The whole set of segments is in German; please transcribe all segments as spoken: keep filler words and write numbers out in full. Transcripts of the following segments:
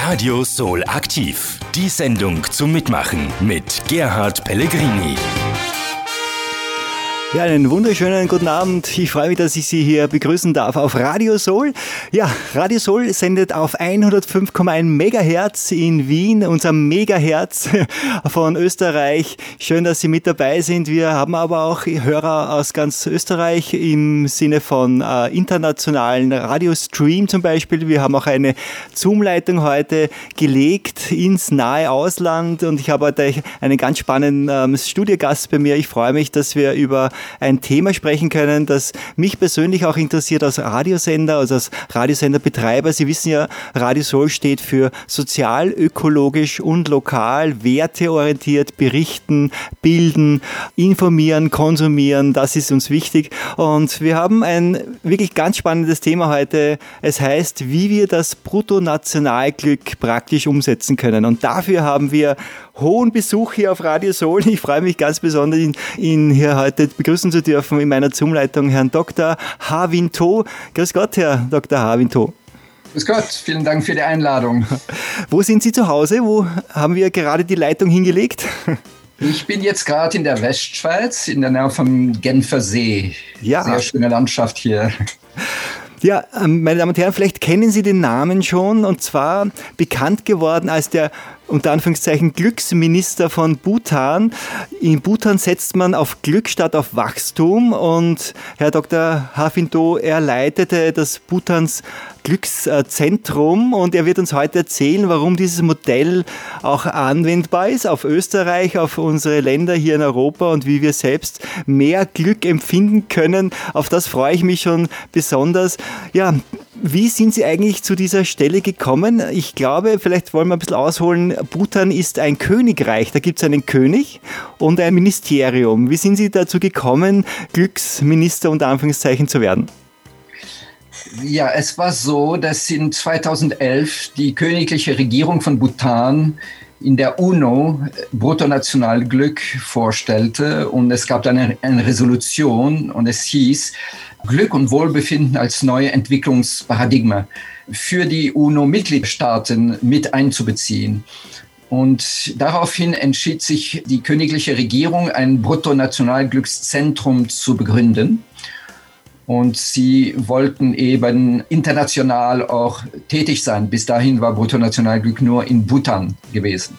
Radio Soul aktiv. Die Sendung zum Mitmachen mit Gerhard Pellegrini. Ja, einen wunderschönen guten Abend. Ich freue mich, dass ich Sie hier begrüßen darf auf Radio Soul. Ja, Radio Soul sendet auf hundertfünf Komma eins Megahertz in Wien, unser Megahertz von Österreich. Schön, dass Sie mit dabei sind. Wir haben aber auch Hörer aus ganz Österreich im Sinne von äh, internationalen Radiostream zum Beispiel. Wir haben auch eine Zoom-Leitung heute gelegt ins nahe Ausland und ich habe heute einen ganz spannenden ähm, Studiogast bei mir. Ich freue mich, dass wir über ein Thema sprechen können, das mich persönlich auch interessiert als Radiosender, also als Radiosenderbetreiber. Sie wissen ja, Radio Soul steht für sozial, ökologisch und lokal, werteorientiert, berichten, bilden, informieren, konsumieren, das ist uns wichtig. Und wir haben ein wirklich ganz spannendes Thema heute. Es heißt, wie wir das Bruttonationalglück praktisch umsetzen können. Und dafür haben wir hohen Besuch hier auf Radio Soul. Ich freue mich ganz besonders, ihn hier heute begrüßen zu dürfen in meiner Zoom-Leitung, Herrn Doktor Harvin To. Grüß Gott, Herr Doktor Harvin To. Grüß Gott, vielen Dank für die Einladung. Wo sind Sie zu Hause? Wo haben wir gerade die Leitung hingelegt? Ich bin jetzt gerade in der Westschweiz, in der Nähe vom Genfer See. Ja. Sehr schöne Landschaft hier. Ja, meine Damen und Herren, vielleicht kennen Sie den Namen schon, und zwar bekannt geworden als der unter Anführungszeichen Glücksminister von Bhutan. In Bhutan setzt man auf Glück statt auf Wachstum und Herr Doktor Harvin To, er leitete das Bhutans Glückszentrum und er wird uns heute erzählen, warum dieses Modell auch anwendbar ist auf Österreich, auf unsere Länder hier in Europa und wie wir selbst mehr Glück empfinden können. Auf das freue ich mich schon besonders. Ja, wie sind Sie eigentlich zu dieser Stelle gekommen? Ich glaube, vielleicht wollen wir ein bisschen ausholen. Bhutan ist ein Königreich. Da gibt es einen König und ein Ministerium. Wie sind Sie dazu gekommen, Glücksminister unter Anführungszeichen zu werden? Ja, es war so, dass in zweitausendelf die königliche Regierung von Bhutan in der UNO Bruttonationalglück vorstellte und es gab dann eine, eine Resolution und es hieß, Glück und Wohlbefinden als neue Entwicklungsparadigma für die UNO-Mitgliedstaaten mit einzubeziehen. Und daraufhin entschied sich die königliche Regierung, ein Bruttonationalglückszentrum zu begründen. Und sie wollten eben international auch tätig sein. Bis dahin war Bruttonationalglück nur in Bhutan gewesen.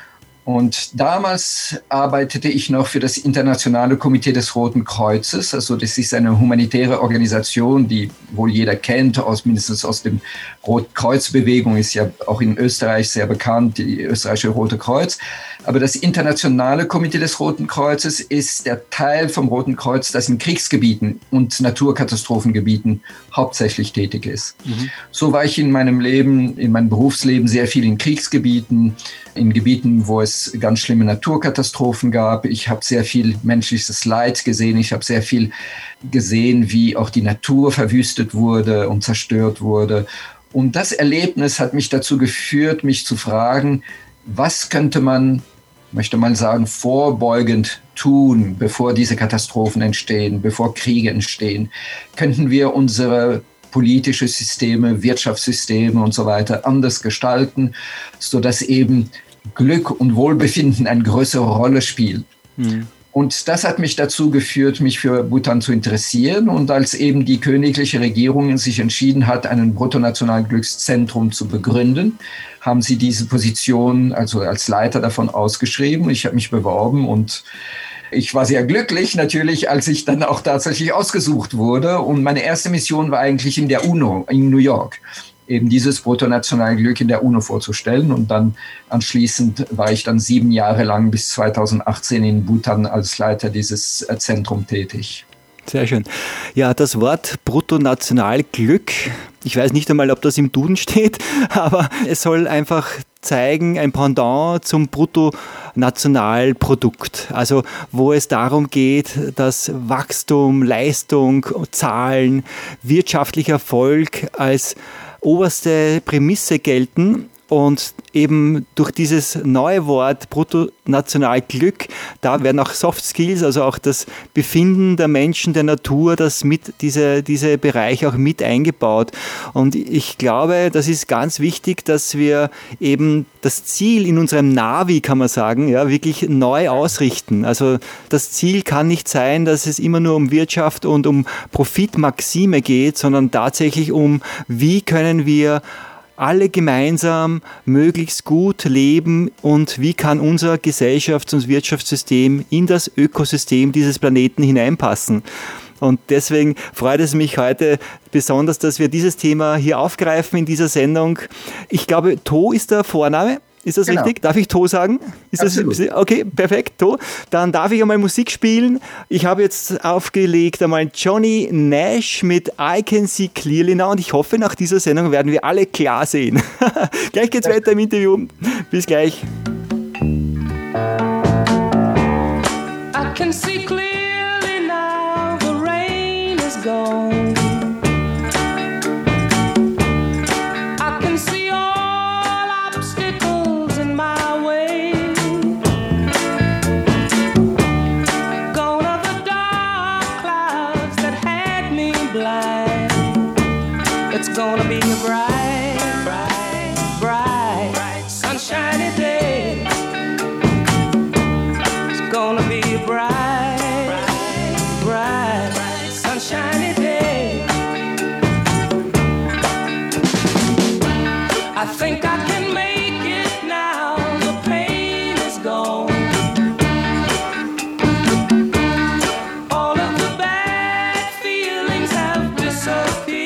Und damals arbeitete ich noch für das Internationale Komitee des Roten Kreuzes. Also das ist eine humanitäre Organisation, die wohl jeder kennt, aus, mindestens aus dem Rotkreuzbewegung, ist ja auch in Österreich sehr bekannt, die österreichische Rote Kreuz. Aber das Internationale Komitee des Roten Kreuzes ist der Teil vom Roten Kreuz, das in Kriegsgebieten und Naturkatastrophengebieten hauptsächlich tätig ist. Mhm. So war ich in meinem Leben, in meinem Berufsleben sehr viel in Kriegsgebieten, in Gebieten, wo es ganz schlimme Naturkatastrophen gab. Ich habe sehr viel menschliches Leid gesehen. Ich habe sehr viel gesehen, wie auch die Natur verwüstet wurde und zerstört wurde. Und das Erlebnis hat mich dazu geführt, mich zu fragen, was könnte man, möchte man sagen, vorbeugend tun, bevor diese Katastrophen entstehen, bevor Kriege entstehen? Könnten wir unsere politische Systeme, Wirtschaftssysteme und so weiter anders gestalten, sodass eben Glück und Wohlbefinden eine größere Rolle spielen? Mhm. Und das hat mich dazu geführt, mich für Bhutan zu interessieren. Und als eben die königliche Regierung sich entschieden hat, ein Bruttonationalglückszentrum zu begründen, haben sie diese Position also als Leiter davon ausgeschrieben. Ich habe mich beworben und ich war sehr glücklich natürlich, als ich dann auch tatsächlich ausgesucht wurde. Und meine erste Mission war eigentlich in der UNO, in New York, eben dieses Bruttonationalglück in der UNO vorzustellen. Und dann anschließend war ich dann sieben Jahre lang bis zweitausendachtzehn in Bhutan als Leiter dieses Zentrum tätig. Sehr schön. Ja, das Wort Bruttonationalglück, ich weiß nicht einmal, ob das im Duden steht, aber es soll einfach zeigen, ein Pendant zum Bruttonationalprodukt. Also wo es darum geht, dass Wachstum, Leistung, Zahlen, wirtschaftlicher Erfolg als oberste Prämisse gelten. Und eben durch dieses neue Wort Bruttonationalglück, da werden auch Soft Skills, also auch das Befinden der Menschen, der Natur, das mit diese, diese Bereiche auch mit eingebaut. Und ich glaube, das ist ganz wichtig, dass wir eben das Ziel in unserem Navi, kann man sagen, ja, wirklich neu ausrichten. Also das Ziel kann nicht sein, dass es immer nur um Wirtschaft und um Profitmaxime geht, sondern tatsächlich um, wie können wir alle gemeinsam möglichst gut leben und wie kann unser Gesellschafts- und Wirtschaftssystem in das Ökosystem dieses Planeten hineinpassen. Und deswegen freut es mich heute besonders, dass wir dieses Thema hier aufgreifen in dieser Sendung. Ich glaube, To ist der Vorname. Ist das genau richtig? Darf ich To sagen? Ist das, okay, perfekt, To. Dann darf ich einmal Musik spielen. Ich habe jetzt aufgelegt einmal Johnny Nash mit I Can See Clearly Now und ich hoffe, nach dieser Sendung werden wir alle klar sehen. Gleich geht's weiter im Interview. Bis gleich. I can see clearly now, the rain is gone. Gonna be a bright, bright, bright, bright, sunshiny day. It's gonna be a bright, bright, bright, bright, sunshiny day. I think I can make it now. The pain is gone. All of the bad feelings have disappeared.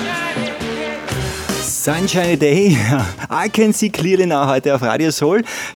Sunshiny Day, I Can See Clearly Now heute auf Radio Soul.